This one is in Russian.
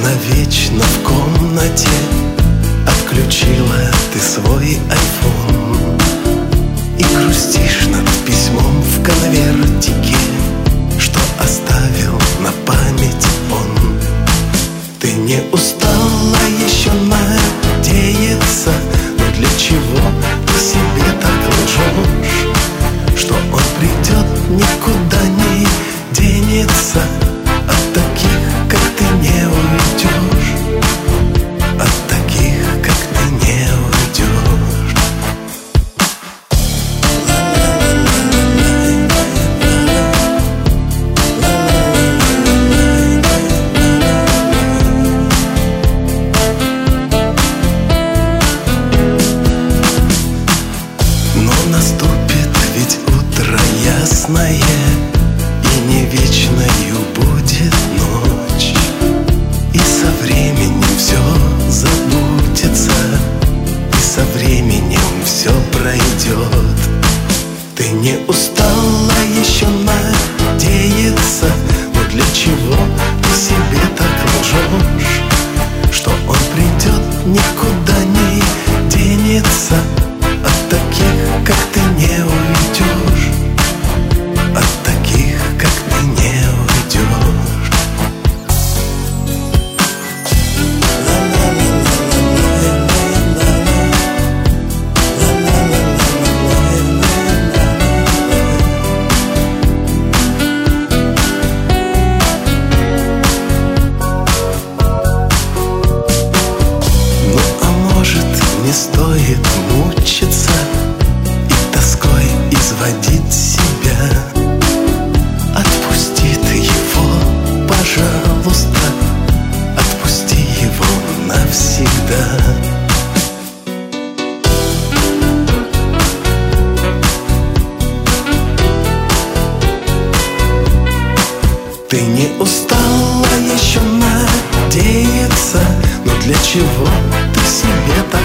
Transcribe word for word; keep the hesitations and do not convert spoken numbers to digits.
навечно в комнате отключила ты свой айфон и грустишь над письмом в конвертике, что оставил на память он. Ты не устала еще надеяться, но для чего ты себе так лжешь, что он придет, никуда не денется, от таких, как ты, не уйдешь, от таких, как ты, не уйдешь. Но наступит ведь утро ясное, и не вечною будет ночь, и со временем все забудется, и со временем все пройдет. Ты не устала еще надеяться, но для чего ты себе так лжешь, что он придет, никуда не денется, от таких, как ты, не уйдешь, от таких, как ты, не уйдешь. Ну а может, не стоит мучиться и тоской изводить себя? Отпусти ты его, пожалуйста, отпусти его навсегда. Ты не устала еще надеяться, но для чего ты себе так